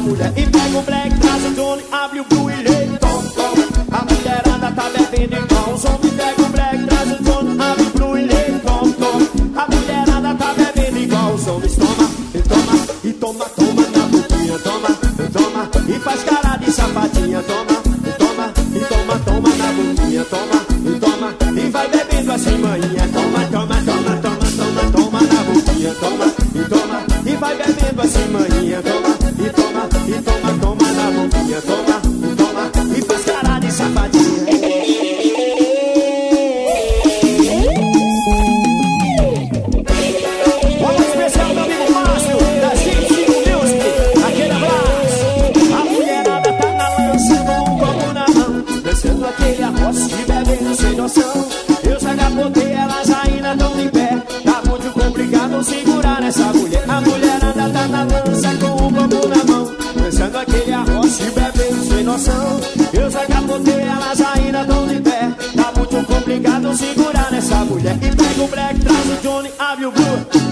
mulher. E pega o black, traz o Johnny, abre o blue e lê. Tom, tom. A mulherada tá bebendo igual os homens. Pega o black, traz o Johnny, abre o blue e lê. Tom, tom. A mulherada tá bebendo igual os homens. Toma, e toma, e toma, toma na boquinha. Toma, e toma, e faz cara de safadinha. Toma, e toma, e toma, toma na boquinha. Toma, e toma, e vai bebendo assim, maninha. Toma, toma, toma, toma, toma, toma na boquinha. Toma, e toma, e vai bebendo assim, maninha. Toma, e toma, e toma, toma na boquinha. Toma, e toma, e faz cara de safadinha. Olha especial do amigo Márcio, da Cinco Music. Aquele abraço. A mulherada tá na lança com um copo na mão, descendo aquele arroz de bebendo sem noção. Eu já capotei, elas ainda tão de pé. Tá muito complicado segurar essa mulher. A mulherada tá na lança com um copo na mão, descendo aquele arroz de bebendo sem noção. Eu já capotei, elas ainda tão de pé. Tá muito complicado segurar essa mulher. E pega o black, traz o Johnny, abre o blue.